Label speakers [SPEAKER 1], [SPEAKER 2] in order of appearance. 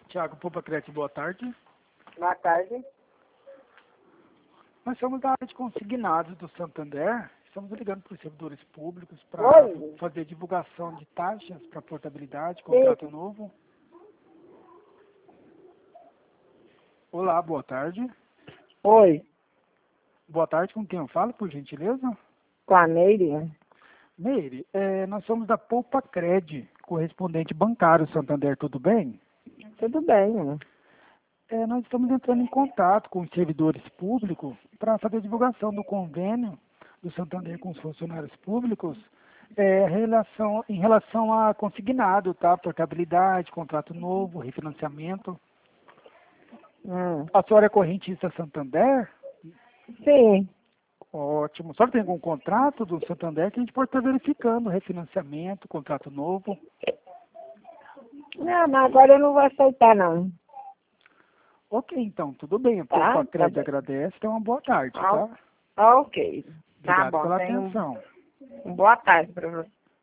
[SPEAKER 1] Tiago Popacrete, boa tarde.
[SPEAKER 2] Boa tarde.
[SPEAKER 1] Nós somos da área de consignados do Santander. Estamos ligando para os servidores públicos para
[SPEAKER 2] Oi.
[SPEAKER 1] fazer divulgação de taxas para portabilidade, contrato novo. Olá, boa tarde.
[SPEAKER 2] Oi.
[SPEAKER 1] Boa tarde, com quem eu falo, por gentileza?
[SPEAKER 2] Com a Neire?
[SPEAKER 1] Meire, nós somos da Popacred, correspondente bancário Santander, tudo bem?
[SPEAKER 2] Tudo bem.
[SPEAKER 1] Nós estamos entrando em contato com os servidores públicos para fazer divulgação do convênio do Santander com os funcionários públicos em relação a consignado, tá? Portabilidade, contrato novo, refinanciamento. A senhora é correntista Santander?
[SPEAKER 2] Sim.
[SPEAKER 1] Ótimo. A senhora tem algum contrato do Santander que a gente pode estar verificando, refinanciamento, contrato novo?
[SPEAKER 2] Não, mas agora eu não vou aceitar, não.
[SPEAKER 1] Ok, então, tudo bem. A
[SPEAKER 2] Tá?
[SPEAKER 1] Popacred
[SPEAKER 2] Tá bem.
[SPEAKER 1] agradece. Tenha uma boa tarde, tá?
[SPEAKER 2] Ok. Tá
[SPEAKER 1] Obrigado
[SPEAKER 2] bom.
[SPEAKER 1] pela
[SPEAKER 2] Tenha
[SPEAKER 1] atenção.
[SPEAKER 2] uma boa tarde para você.